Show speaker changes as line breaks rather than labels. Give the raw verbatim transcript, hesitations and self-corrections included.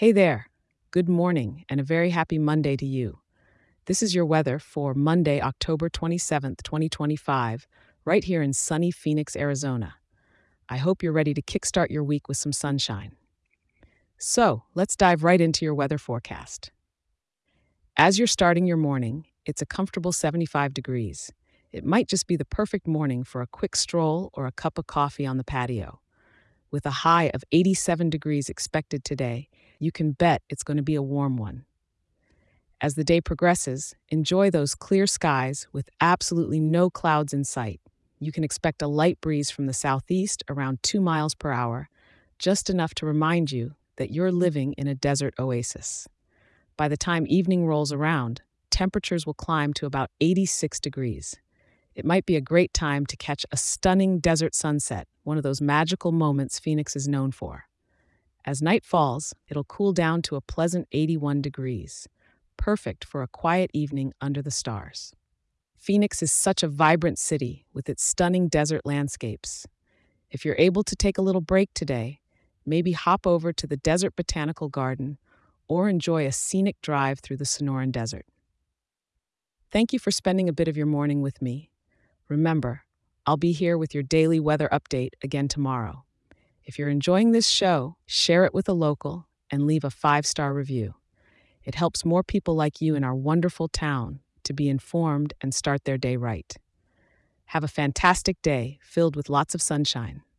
Hey there. Good morning and a very happy Monday to you. This is your weather for Monday, October twenty-seventh, twenty twenty-five, right here in sunny Phoenix, Arizona. I hope you're ready to kickstart your week with some sunshine. So, let's dive right into your weather forecast. As you're starting your morning, it's a comfortable seventy-five degrees. It might just be the perfect morning for a quick stroll or a cup of coffee on the patio. With a high of eighty-seven degrees expected today, you can bet it's going to be a warm one. As the day progresses, enjoy those clear skies with absolutely no clouds in sight. You can expect a light breeze from the southeast around two miles per hour, just enough to remind you that you're living in a desert oasis. By the time evening rolls around, temperatures will climb to about eighty-six degrees. It might be a great time to catch a stunning desert sunset, one of those magical moments Phoenix is known for. As night falls, it'll cool down to a pleasant eighty-one degrees, perfect for a quiet evening under the stars. Phoenix is such a vibrant city with its stunning desert landscapes. If you're able to take a little break today, maybe hop over to the Desert Botanical Garden or enjoy a scenic drive through the Sonoran Desert. Thank you for spending a bit of your morning with me. Remember, I'll be here with your daily weather update again tomorrow. If you're enjoying this show, share it with a local and leave a five-star review. It helps more people like you in our wonderful town to be informed and start their day right. Have a fantastic day filled with lots of sunshine.